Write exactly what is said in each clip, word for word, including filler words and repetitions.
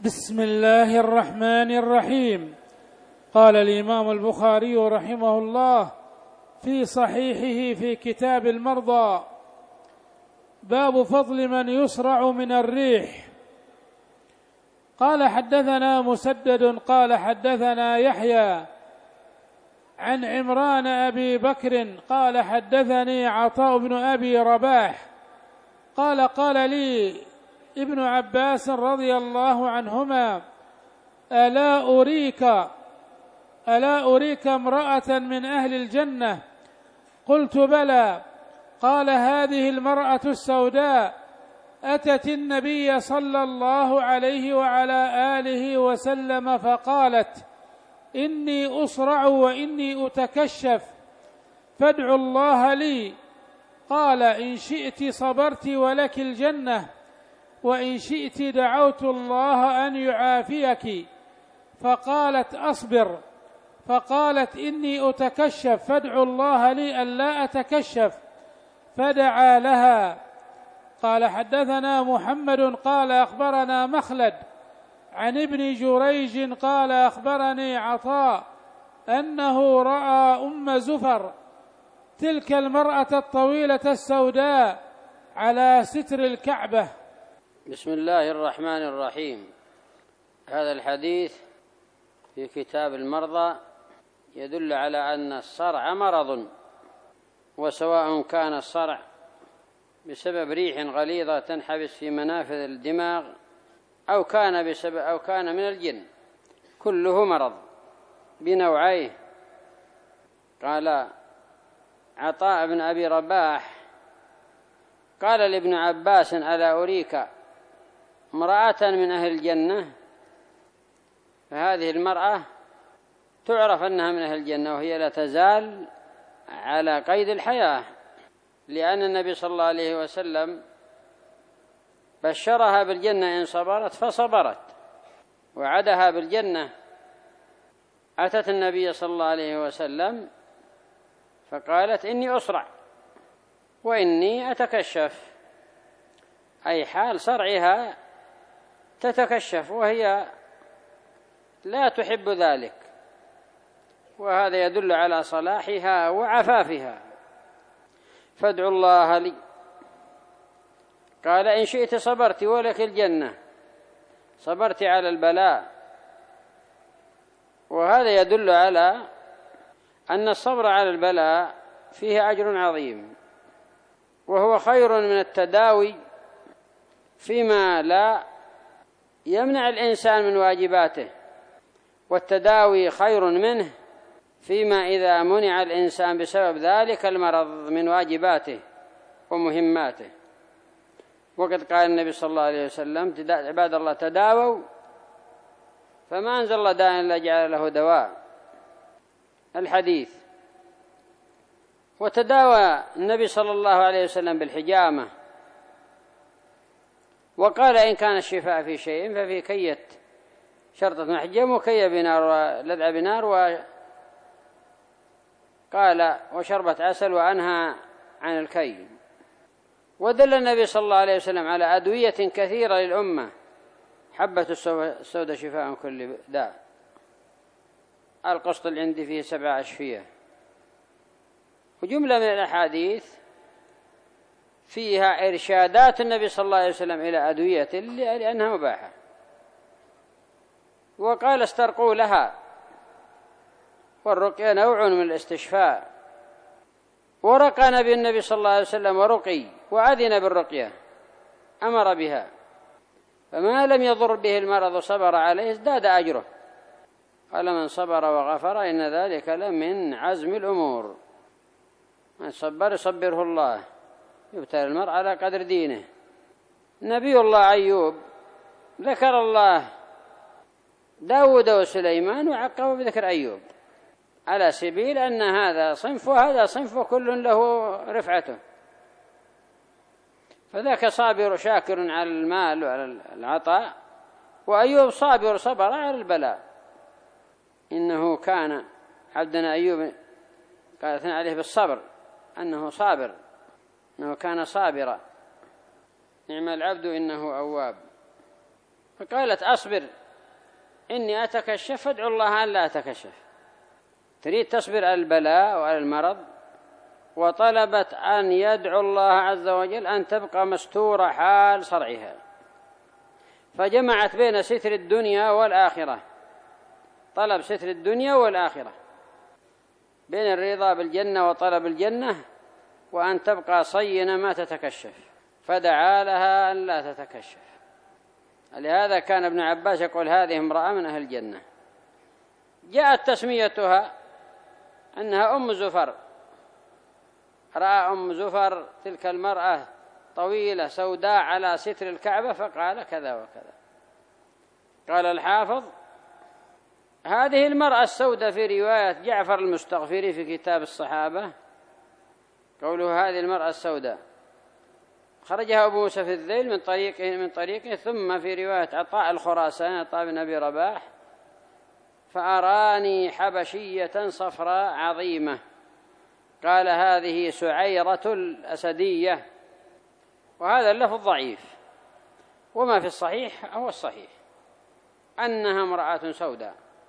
بسم الله الرحمن الرحيم. قال الإمام البخاري رحمه الله في صحيحه في كتاب المرضى: باب فضل من يصرع من الريح. قال حدثنا مسدد قال حدثنا يحيى عن عمران أبي بكر قال حدثني عطاء بن أبي رباح قال قال لي ابن عباس رضي الله عنهما: ألا أريك ألا أريك امرأة من أهل الجنة؟ قلت بلى. قال: هذه المرأة السوداء أتت النبي صلى الله عليه وعلى آله وسلم فقالت: إني أصرع وإني أتكشف فادعوا الله لي. قال: إن شئت صبرت ولك الجنة، وإن شئت دعوت الله أن يعافيك. فقالت: أصبر. فقالت: إني أتكشف فادعوا الله لي ألا أتكشف. فدعا لها. قال حدثنا محمد قال أخبرنا مخلد عن ابن جريج قال أخبرني عطاء أنه رأى أم زفر تلك المرأة الطويلة السوداء على ستر الكعبة. بسم الله الرحمن الرحيم. هذا الحديث في كتاب المرضى يدل على أن الصرع مرض، وسواء كان الصرع بسبب ريح غليظة تنحبس في منافذ الدماغ أو كان بسبب أو كان من الجن، كله مرض بنوعيه. قال عطاء بن أبي رباح قال لابن عباس: ألا أريك امرأة من أهل الجنة؟ فهذه المرأة تعرف أنها من أهل الجنة، وهي لا تزال على قيد الحياة، لأن النبي صلى الله عليه وسلم بشرها بالجنة إن صبرت فصبرت، وعدها بالجنة. أتت النبي صلى الله عليه وسلم فقالت: إني أصرع وإني أتكشف، أي حال صرعها تتكشف، وهي لا تحب ذلك، وهذا يدل على صلاحها وعفافها. فادعوا الله لي. قال: إن شئت صبرت ولك الجنة، صبرت على البلاء. وهذا يدل على أن الصبر على البلاء فيه أجر عظيم، وهو خير من التداوي فيما لا يمنع الإنسان من واجباته، والتداوي خير منه فيما إذا منع الإنسان بسبب ذلك المرض من واجباته ومهماته. وقد قال النبي صلى الله عليه وسلم: عباد الله تداووا فما أنزل الله داء إلا جعل له دواء. الحديث: وتداوى النبي صلى الله عليه وسلم بالحجامة، وقال: إن كان الشفاء في شيء ففي كية شرطة محجم وكية بنار ولذع بنار، وقال: وشربة عسل، وأنهى عن الكي. ودل النبي صلى الله عليه وسلم على أدوية كثيرة للأمة: حبة السوداء شفاء من كل داء، القسط عندي فيه سبع أشفية. وجملة من الأحاديث فيها إرشادات النبي صلى الله عليه وسلم إلى أدوية لأنها مباحة. وقال: استرقوا لها، والرقية نوع من الاستشفاء. ورقى نبي النبي صلى الله عليه وسلم ورقي، وأذن بالرقية، أمر بها، فما لم يضر به المرض وصبر عليه ازداد أجره. قال: من صبر وغفر إن ذلك لمن عزم الأمور. من صبر يصبره الله، يبتلى المرء على قدر دينه. نبي الله أيوب ذكر الله داود وسليمان وعقبه بذكر أيوب، على سبيل أن هذا صنف وهذا صنف وكل له رفعته. فذاك صابر شاكر على المال وعلى العطاء، وأيوب صابر صبر على البلاء. إنه كان عبدنا أيوب، قال اثنى عليه بالصبر أنه صابر، أنه كان صابرا، نعم العبد إنه أواب. فقالت أصبر إني أتكشف فادعو الله أن لا أتكشف. تريد تصبر على البلاء وعلى المرض، وطلبت أن يدعو الله عز وجل أن تبقى مستورة حال صرعها، فجمعت بين ستر الدنيا والآخرة، طلب ستر الدنيا والآخرة، بين الرضا بالجنة وطلب الجنة وأن تبقى صينة ما تتكشف، فدعا لها أن لا تتكشف. لهذا كان ابن عباس يقول هذه امرأة من أهل الجنة. جاءت تسميتها أنها أم زفر، رأى أم زفر تلك المرأة طويلة سوداء على ستر الكعبة فقال كذا وكذا. قال الحافظ هذه المرأة السوداء في رواية جعفر المستغفري في كتاب الصحابة، قوله هذه المرأة السوداء خرجها أبو موسى في الذيل من طريقه من طريقه ثم في رواية عطاء الخراساني عطاء بن أبي رباح فأراني حبشية صفراء عظيمة، قال هذه سعيرة الأسدية، وهذا اللفظ ضعيف، وما في الصحيح هو الصحيح أنها امرأة سوداء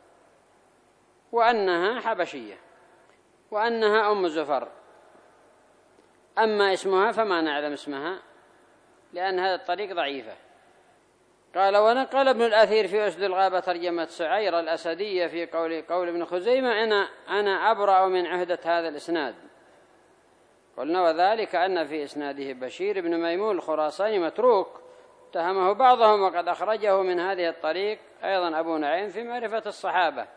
وأنها حبشية وأنها أم زفر. أما اسمها فما نعلم اسمها لأن هذا الطريق ضعيفة. قال ونقل ابن الأثير في أسد الغابة ترجمة سعيرة الأسدية في قول قول ابن خزيمة أنا أنا أبرأ من عهدة هذا الإسناد. قلنا وذلك أن في إسناده بشير بن ميمون الخراساني متروك اتهمه بعضهم، وقد أخرجه من هذه الطريق أيضا أبو نعيم في معرفة الصحابة.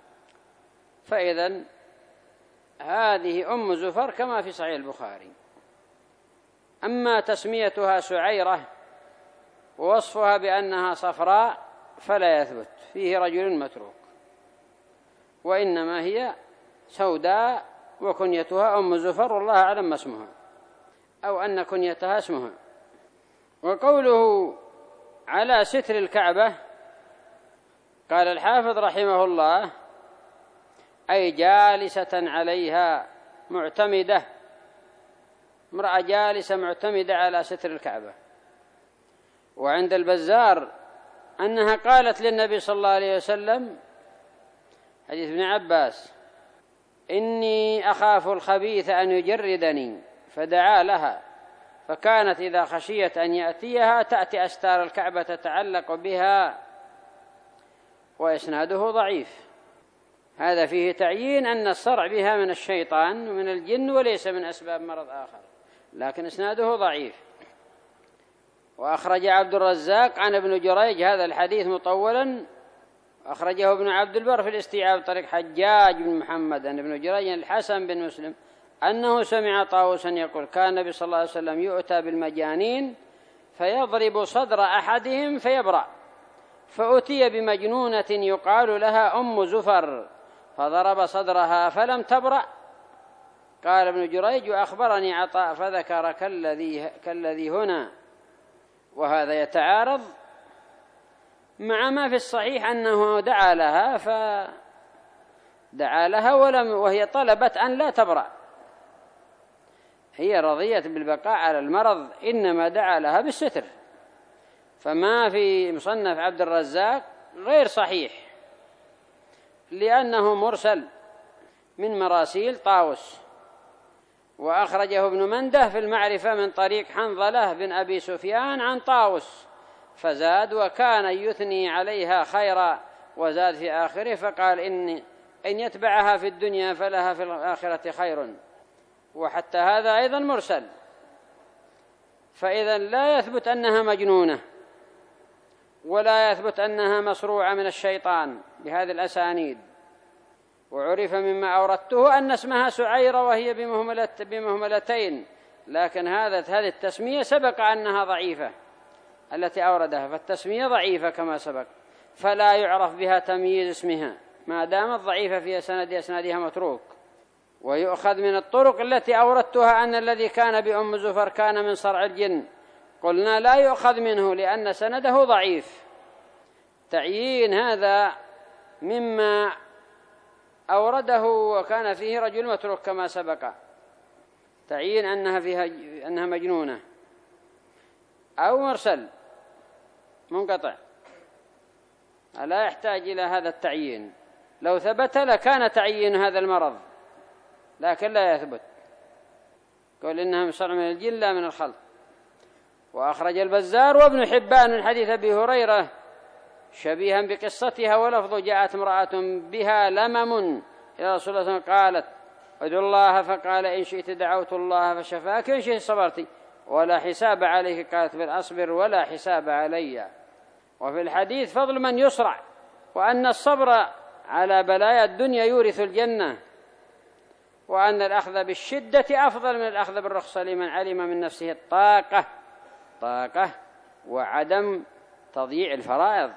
فإذن هذه أم زفر كما في صحيح البخاري. أما تسميتها سعيرة ووصفها بأنها صفراء فلا يثبت، فيه رجل متروك، وإنما هي سوداء وكنيتها أم زفر والله أعلم ما اسمها، أو أن كنيتها اسمها. وقوله على ستر الكعبة قال الحافظ رحمه الله أي جالسة عليها معتمدة، امرأة جالسة معتمدة على ستر الكعبة. وعند البزار أنها قالت للنبي صلى الله عليه وسلم حديث ابن عباس إني أخاف الخبيث أن يجردني، فدعا لها، فكانت إذا خشيت أن يأتيها تأتي أستار الكعبة تتعلق بها. وإسناده ضعيف. هذا فيه تعيين أن الصرع بها من الشيطان ومن الجن وليس من أسباب مرض آخر، لكن إسناده ضعيف. وأخرج عبد الرزاق عن ابن جريج هذا الحديث مطولا، أخرجه ابن عبد البر في الاستيعاب طريق حجاج بن محمد عن ابن جريج الحسن بن مسلم أنه سمع طاووسا يقول كان النبي صلى الله عليه وسلم يؤتى بالمجانين فيضرب صدر أحدهم فيبرأ، فأتي بمجنونة يقال لها أم زفر فضرب صدرها فلم تبرأ. قال ابن جريج أخبرني عطاء فذكر كالذي, كالذي هنا. وهذا يتعارض مع ما في الصحيح أنه دعا لها فدعا لها ولم وهي طلبت أن لا تبرأ، هي رضيت بالبقاء على المرض، إنما دعا لها بالستر. فما في مصنف عبد الرزاق غير صحيح لأنه مرسل من مراسيل طاووس، وأخرجه ابن منده في المعرفة من طريق حنظلة بن أبي سفيان عن طاووس فزاد وكان يثني عليها خيرا، وزاد في آخره فقال إن إن يتبعها في الدنيا فلها في الآخرة خير. وحتى هذا أيضا مرسل، فإذا لا يثبت أنها مجنونة ولا يثبت أنها مصروعة من الشيطان بهذه الأسانيد. وعرف مما أوردته أن اسمها سعيرة وهي بمهملة بمهملتين، لكن هذا هذه التسمية سبق أنها ضعيفة التي أوردها، فالتسمية ضعيفة كما سبق، فلا يعرف بها تمييز اسمها ما دامت ضعيفة في سند أسنادها متروك. ويؤخذ من الطرق التي أوردتها أن الذي كان بأم زفر كان من صرع الجن، قلنا لا يؤخذ منه لأن سنده ضعيف. تعيين هذا مما أورده وكان فيه رجل متروك كما سبق، تعيين أنها فيها أنها مجنونة أو مرسل منقطع. لا يحتاج إلى هذا التعيين، لو ثبت لكان تعيين هذا المرض، لكن لا يثبت. قال إنها من صنع من الجن لا من الخلق. وأخرج البزار وابن حبان من حديث أبي هريرة شبيها بقصتها ولفظ: جاءت امرأة بها لمم إلى رسول الله صلى الله عليه وسلم قالت: ادعو الله، فقال: إن شئت دعوت الله فشفاك، إن شئت صبرت ولا حساب عليك. قالت: بل أصبر ولا حساب علي. وفي الحديث فضل من يصرع، وأن الصبر على بلايا الدنيا يورث الجنة، وأن الأخذ بالشدة أفضل من الأخذ بالرخصة لمن علم من نفسه الطاقة طاقة وعدم تضييع الفرائض.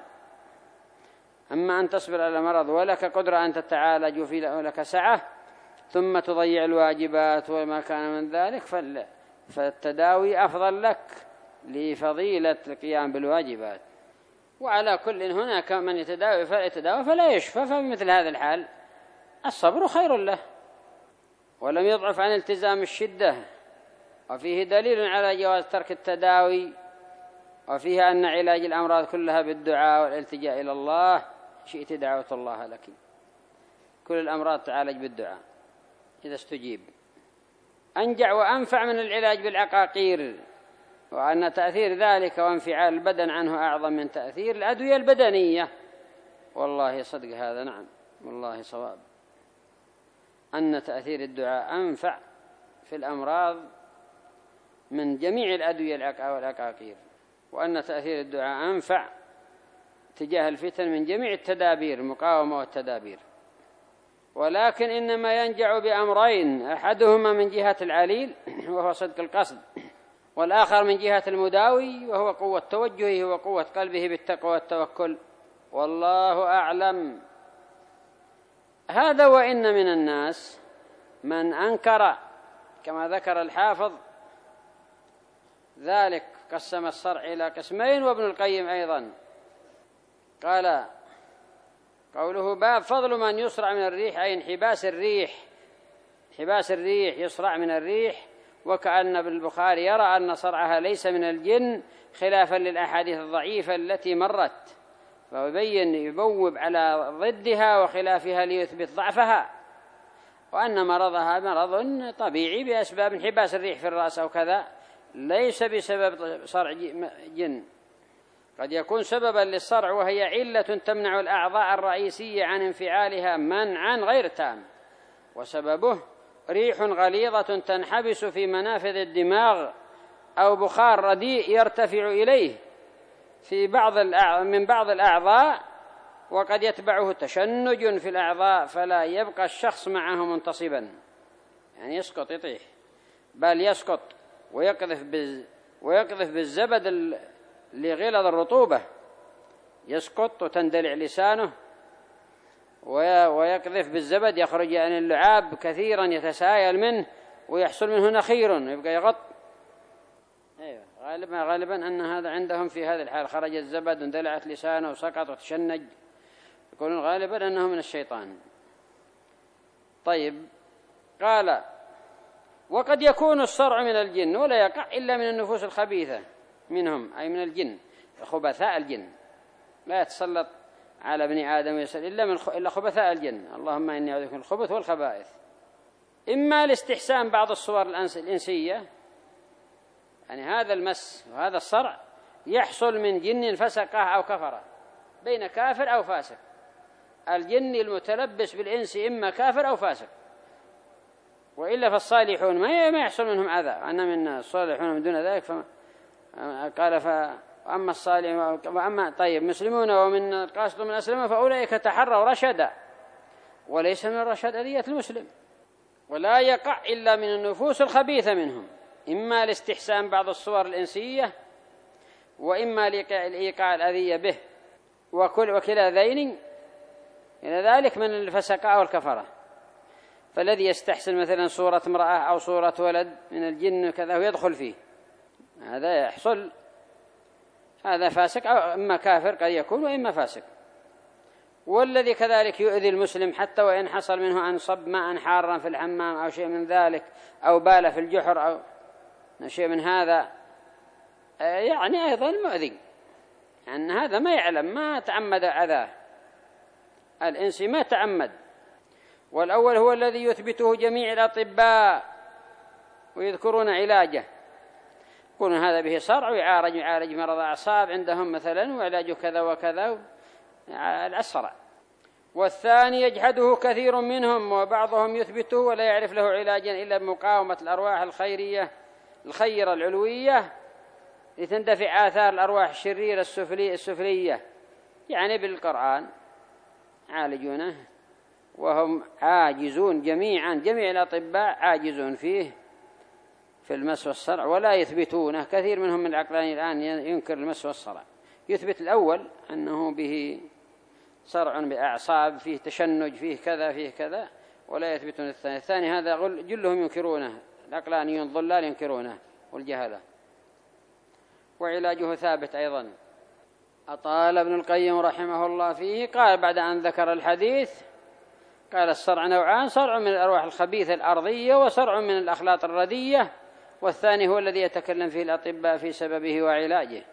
أما أن تصبر على مرض ولك قدرة أن تتعالج وفي لك سعة ثم تضيع الواجبات وما كان من ذلك، فالتداوي أفضل لك لفضيلة القيام بالواجبات. وعلى كل هناك من يتداوي فلا يتداوي فلا يشفى، فبمثل هذا الحال الصبر خير له. ولم يضعف عن التزام الشدة، وفيه دليل على جواز ترك التداوي، وفيه أن علاج الأمراض كلها بالدعاء والالتجاء إلى الله. شئت دعوت الله لك، كل الأمراض تعالج بالدعاء إذا استجيب. أنجع وأنفع من العلاج بالعقاقير، وأن تأثير ذلك وانفعال البدن عنه أعظم من تأثير الأدوية البدنية. والله صدق هذا، نعم والله صواب، أن تأثير الدعاء أنفع في الأمراض من جميع الأدوية والعقاقير، وأن تأثير الدعاء أنفع تجاه الفتن من جميع التدابير، المقاومة والتدابير. ولكن إنما ينجع بأمرين: أحدهما من جهة العليل وهو صدق القصد، والآخر من جهة المداوي وهو قوة توجهه وقوة قلبه بالتقوى والتوكل. والله أعلم. هذا وإن من الناس من أنكر كما ذكر الحافظ ذلك، قسم الصرع إلى قسمين، وابن القيم أيضا قال: قوله باب فضل من يصرع من الريح، أي انحباس الريح، انحباس الريح يصرع من الريح. وكأن ابن البخاري يرى أن صرعها ليس من الجن، خلافا للأحاديث الضعيفة التي مرت، فيبين يبوب على ضدها وخلافها ليثبت ضعفها، وأن مرضها مرض طبيعي بأسباب انحباس الريح في الرأس أو كذا، ليس بسبب صرع جن. قد يكون سببا للصرع وهي علة تمنع الأعضاء الرئيسية عن انفعالها منعا غير تام، وسببه ريح غليظة تنحبس في منافذ الدماغ، أو بخار رديء يرتفع إليه في بعض من بعض الأعضاء، وقد يتبعه تشنج في الأعضاء فلا يبقى الشخص معه منتصبا، يعني يسقط يطيح، بل يسقط ويقذف بز ويقذف بالزبد لغلظ الرطوبة، يسقط وتندلع لسانه، ويقذف بالزبد يخرج يعني اللعاب كثيرا يتسايل منه ويحصل منه نخير يبقى يغط. أيوة غالبا غالبا أن هذا عندهم في هذه الحال، خرج الزبد واندلعت لسانه وسقط وتشنج، يقولون غالبا أنه من الشيطان. طيب، قال: وقد يكون الصرع من الجن ولا يقع إلا من النفوس الخبيثة منهم، أي من الجن، خبثاء الجن، لا يتسلط على ابن آدم يسأل إلا من إلا خبثاء الجن، اللهم إني أعوذ بك من الخبث والخبائث. إما لاستحسان بعض الصور الإنسية، يعني هذا المس وهذا الصرع يحصل من جن فسقه أو كفره، بين كافر أو فاسق. الجن المتلبس بالإنس إما كافر أو فاسق، وإلا فالصالحون ما يحصل منهم أذى، أن من الصالحون من دون ذلك. فما قال: فأما الصالح وأما طيب مسلمون ومن القاسط من أسلم فأولئك تحروا رشدا، وليس من الرشد أذية المسلم. ولا يقع إلا من النفوس الخبيثة منهم، إما لاستحسان بعض الصور الإنسية، وإما لإيقاع الأذية به، وكل وكلا ذين إلى ذلك من الفسقاء والكفرة. فالذي يستحسن مثلا صورة امرأة أو صورة ولد من الجن كذا ويدخل فيه، هذا يحصل، هذا فاسق أو إما كافر قد يكون، وإما فاسق. والذي كذلك يؤذي المسلم حتى وإن حصل منه أن صب ماء حارا في الحمام أو شيء من ذلك، أو بال في الجحر أو شيء من هذا، يعني أيضا مؤذي. يعني هذا ما يعلم، ما تعمد أذاه، الإنسي ما تعمد. والأول هو الذي يثبته جميع الأطباء ويذكرون علاجه، يقولون هذا به صرع ويعالج يعالج مرض أعصاب عندهم مثلا وعلاجه كذا وكذا الأسرع. والثاني يجحده كثير منهم وبعضهم يثبته ولا يعرف له علاجا إلا بمقاومة الأرواح الخيرية الخيرة العلوية لتندفع آثار الأرواح الشريرة السفلية السفلية، يعني بالقرآن عالجونه وهم عاجزون جميعا، جميع الأطباء عاجزون فيه في المس والصرع ولا يثبتونه. كثير منهم من العقلاني الآن ينكر المس والصرع، يثبت الأول أنه به صرع بأعصاب، فيه تشنج، فيه كذا فيه كذا، ولا يثبتون الثاني. الثاني هذا جلهم ينكرونه، العقلانيون الضلال ينكرونه والجهلة. وعلاجه ثابت أيضا. أطال ابن القيم رحمه الله فيه، قال بعد أن ذكر الحديث قال الصرع نوعان: صرع من الأرواح الخبيثة الأرضية وصرع من الأخلاط الردية، والثاني هو الذي يتكلم فيه الأطباء في سببه وعلاجه.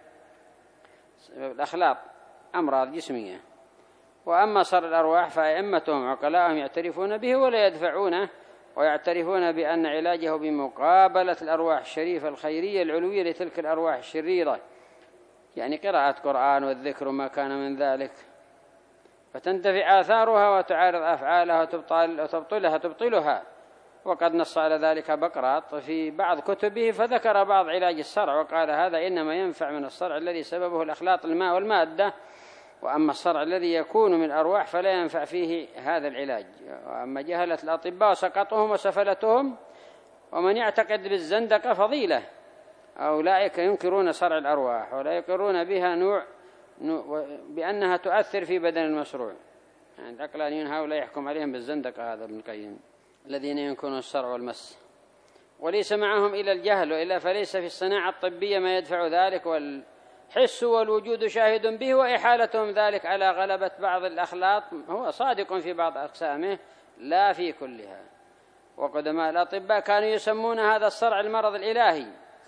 الأخلاط أمراض جسمية. وأما صرع الأرواح فأئمتهم عقلاءهم يعترفون به ولا يدفعونه، ويعترفون بأن علاجه بمقابلة الأرواح الشريفة الخيرية العلوية لتلك الأرواح الشريرة، يعني قراءة قرآن والذكر وما كان من ذلك، فتنتفع آثارها وتعارض أفعالها وتبطل وتبطلها تبطلها. وقد نص على ذلك بقراط في بعض كتبه، فذكر بعض علاج الصرع وقال هذا إنما ينفع من الصرع الذي سببه الأخلاط الماء والمادة، وأما الصرع الذي يكون من الأرواح فلا ينفع فيه هذا العلاج. وأما جهلة الأطباء وسقطهم وسفلتهم ومن يعتقد بالزندقة فضيلة، أولئك ينكرون صرع الأرواح ولا يقرون بها نوع بأنها تؤثر في بدن المشروع. يعني العقلانيون هؤلاء يحكم عليهم بالزندقة هذا ابن القيم، الذين ينكرون الصرع والمس، وليس معهم إلا الجهل، وإلا فليس في الصناعة الطبية ما يدفع ذلك، والحس والوجود شاهد به، وإحالتهم ذلك على غلبة بعض الأخلاط هو صادق في بعض أقسامه لا في كلها. وقدماء الأطباء كانوا يسمون هذا الصرع المرض الإلهي،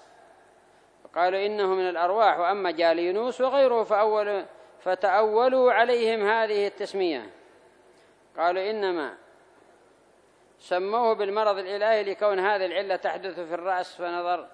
قالوا إنه من الأرواح. وأما جالينوس وغيره فأول فتأولوا عليهم هذه التسمية، قالوا إنما سموه بالمرض الإلهي لكون هذه العلة تحدث في الرأس فنظر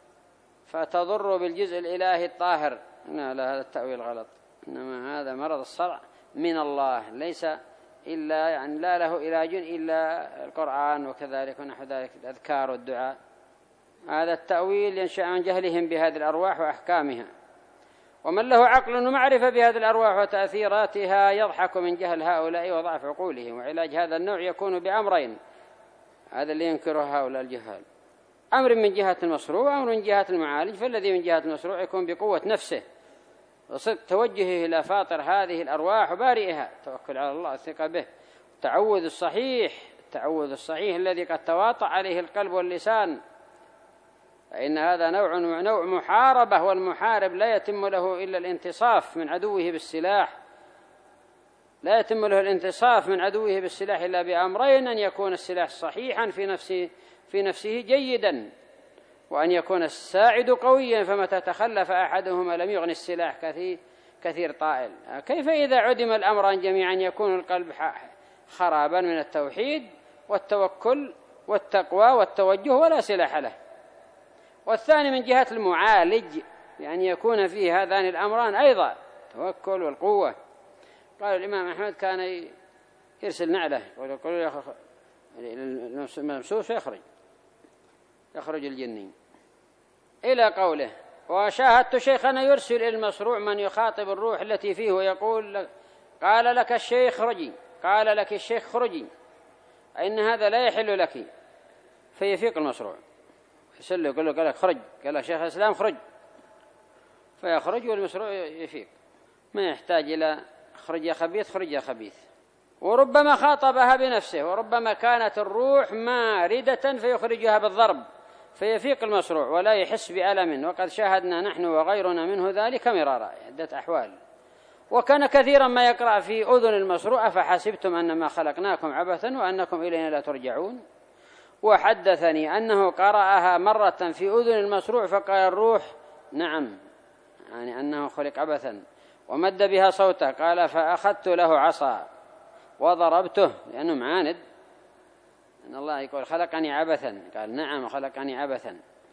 فتضر بالجزء الإلهي الطاهر. لا لا، هذا التأويل غلط، إنما هذا مرض الصرع من الله، ليس إلا يعني لا له علاج إلا القرآن وكذلك ونحو ذلك الأذكار والدعاء. هذا التأويل ينشأ عن جهلهم بهذه الأرواح وأحكامها. ومن له عقل ومعرفة بهذه الأرواح وتأثيراتها يضحك من جهل هؤلاء وضعف عقولهم. وعلاج هذا النوع يكون بأمرين، هذا اللي ينكره هؤلاء الجهال: أمر من جهة المشروع وأمر من جهة المعالج. فالذي من جهة المشروع يكون بقوة نفسه وصدق توجهه إلى فاطر هذه الأرواح وبارئها، توكل على الله، الثقة به، التعوذ الصحيح، التعوذ الصحيح الذي قد تواطأ عليه القلب واللسان، فإن هذا نوع نوع محاربة، والمحارب لا يتم له إلا الانتصاف من عدوه بالسلاح، لا يتم له الانتصاف من عدوه بالسلاح إلا بأمرين: أن يكون السلاح صحيحا في نفسه في نفسه جيدا، وأن يكون الساعد قويا، فمتى تخلف أحدهما لم يغن السلاح كثير كثير طائل. كيف إذا عدم الأمران جميعا يكون القلب خرابا من التوحيد والتوكل والتقوى والتوجه ولا سلاح له. والثاني من جهة المعالج، يعني يكون فيه هذان الأمران أيضا، التوكل والقوة. قال الإمام أحمد كان يرسل نعله ويقول يا أخي الممسوس يخرج يخرج الجني، إلى قوله: وشاهدت شيخنا يرسل إلى المصروع من يخاطب الروح التي فيه ويقول: قال لك الشيخ خرجي، قال لك الشيخ خرجي، إن هذا لا يحل لك، فيفيق المصروع، يسأل له يقول له: قال لك خرج، قال له شيخ الإسلام خرج، فيخرج والمصروع يفيق، ما يحتاج إلى خرج يا خبيث خرج يا خبيث. وربما خاطبها بنفسه، وربما كانت الروح ماردة فيخرجها بالضرب فيفيق المصروع ولا يحس بألم، وقد شاهدنا نحن وغيرنا منه ذلك مرارا، عدة أحوال. وكان كثيرا ما يقرأ في أذن المصروع: أفحسبتم أنما خلقناكم عبثا وأنكم إلينا لا ترجعون. وحدثني أنه قرأها مرة في أذن المصروع فقال الروح: نعم، يعني أنه خلق عبثا. ومد بها صوته. قال فأخذت له عصا وضربته، لأنه معاند، أن الله يقول خلقني عبثا، قال نعم خلقني عبثا.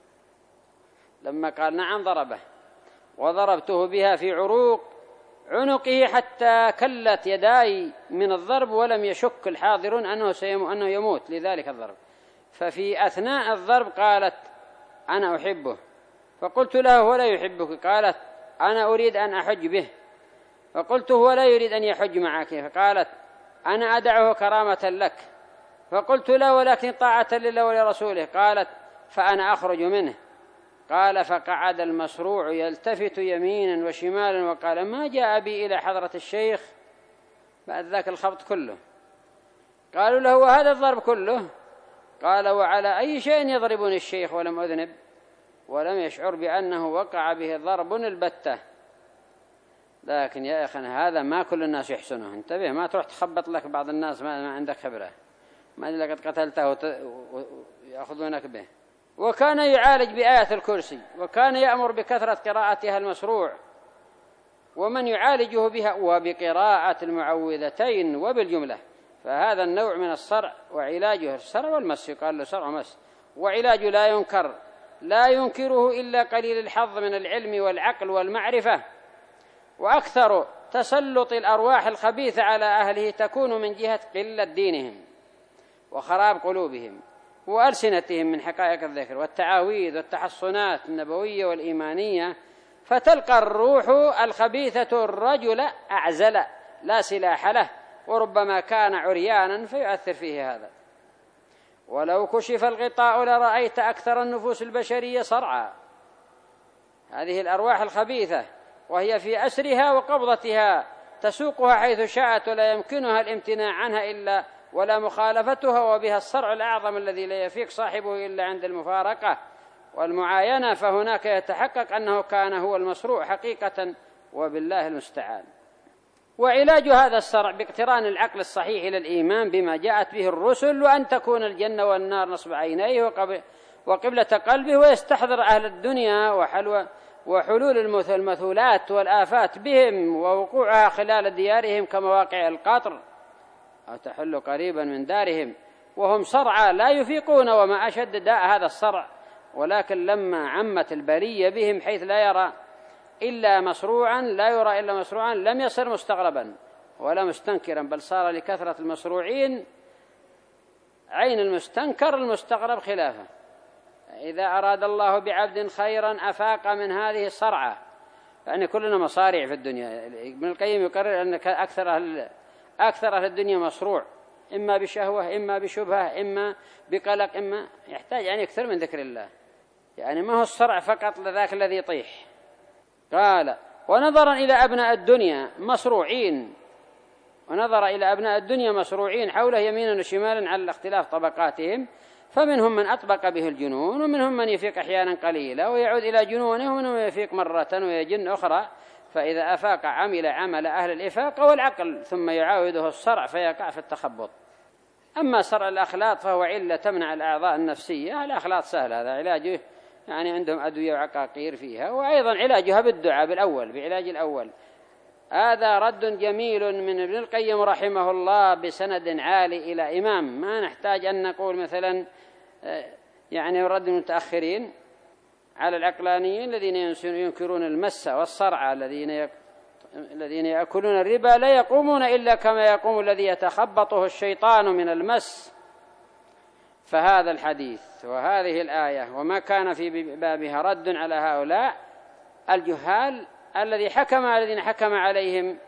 لما قال نعم ضربه، وضربته بها في عروق عنقه حتى كلت يداي من الضرب، ولم يشك الحاضرون أنه أنه يموت لذلك الضرب. ففي أثناء الضرب قالت أنا أحبه، فقلت له ولا يحبك، قالت أنا أريد أن أحج به، فقلت هو لا يريد أن يحج معك، فقالت أنا أدعه كرامة لك، فقلت لا ولكن طاعة لله ولرسوله، قالت فأنا أخرج منه. قال فقعد المصروع يلتفت يمينا وشمالا وقال ما جاء بي إلى حضرة الشيخ بعد ذاك الخبط كله. قالوا له وهذا الضرب كله؟ قال وعلى أي شيء يضربني الشيخ ولم أذنب؟ ولم يشعر بأنه وقع به ضرب البتة. لكن يا أخي هذا ما كل الناس يحسنه، انتبه ما تروح تخبط لك بعض الناس ما عندك خبرة، ما لقد قتلته ويأخذونك به. وكان يعالج بآية الكرسي، وكان يأمر بكثرة قراءتها المشروع، ومن يعالجه بها وبقراءة المعوذتين وبالجملة. فهذا النوع من الصرع، وعلاجه الصرع والمس، يقال له صرع ومس، وعلاجه لا ينكر، لا ينكره إلا قليل الحظ من العلم والعقل والمعرفة. وأكثر تسلط الأرواح الخبيثة على أهله تكون من جهة قلة دينهم وخراب قلوبهم وألسنتهم من حقائق الذكر والتعاويذ والتحصنات النبوية والإيمانية، فتلقى الروح الخبيثة الرجل أعزل لا سلاح له، وربما كان عريانا فيؤثر فيه هذا. ولو كشف الغطاء لرأيت أكثر النفوس البشرية صرعى. هذه الأرواح الخبيثة وهي في أسرها وقبضتها تسوقها حيث شاءت، ولا يمكنها الامتناع عنها إلا ولا مخالفتها، وبها الصرع الأعظم الذي لا يفيق صاحبه إلا عند المفارقة والمعاينة، فهناك يتحقق أنه كان هو المصروع حقيقة، وبالله المستعان. وعلاج هذا الصرع باقتران العقل الصحيح إلى الإيمان بما جاءت به الرسل، وأن تكون الجنة والنار نصب عينيه وقبلة قلبه، ويستحضر أهل الدنيا وحلوى وحلول المثولات والآفات بهم ووقوعها خلال ديارهم كمواقع القطر أو تحل قريبا من دارهم، وهم صرعى لا يفيقون. وما أشد داء هذا الصرع، ولكن لما عمت البلية بهم حيث لا يرى إلا مصروعا لا يرى إلا مصروعا لم يصر مستغربا ولا مستنكرا، بل صار لكثرة المصروعين عين المستنكر المستغرب خلافه. إذا أراد الله بعبد خيرا أفاق من هذه الصرعة، يعني كلنا مصارع في الدنيا. ابن القيم يقرر أن أكثر أهل أكثر أهل الدنيا مصروع، إما بشهوة إما بشبهة إما بقلق، إما يحتاج يعني أكثر من ذكر الله، يعني ما هو الصرع فقط لذاك الذي يطيح. قال ونظرا إلى أبناء الدنيا مصروعين ونظر إلى أبناء الدنيا مصروعين حوله يمينا وشمالا على اختلاف طبقاتهم، فمنهم من أطبق به الجنون، ومنهم من يفيق أحيانا قليلا ويعود إلى جنونه، ومنهم يفيق مرة ويجن أخرى. فإذا أفاق عمل عمل أهل الإفاق والعقل، ثم يعاوده الصرع فيقع في التخبط. أما صرع الأخلاط فهو علة تمنع الأعضاء النفسية. الأخلاط سهلة، هذا علاجه يعني عندهم أدوية وعقاقير فيها، وأيضا علاجها بالدعاء بالأول بعلاج الأول. هذا رد جميل من ابن القيم رحمه الله بسند عالي إلى إمام، ما نحتاج أن نقول مثلا يعني رد المتأخرين على العقلانيين الذين ينكرون المس والصرع، الذين الذين يأكلون الربا لا يقومون إلا كما يقوم الذي يتخبطه الشيطان من المس. فهذا الحديث وهذه الآية وما كان في بابها رد على هؤلاء الجهال الذي حكم الذين حكم عليهم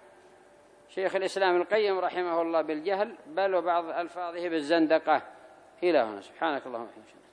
شيخ الإسلام القيم رحمه الله بالجهل، بل وبعض ألفاظه بالزندقة. إلى هنا سبحانك اللهم وبحمدك.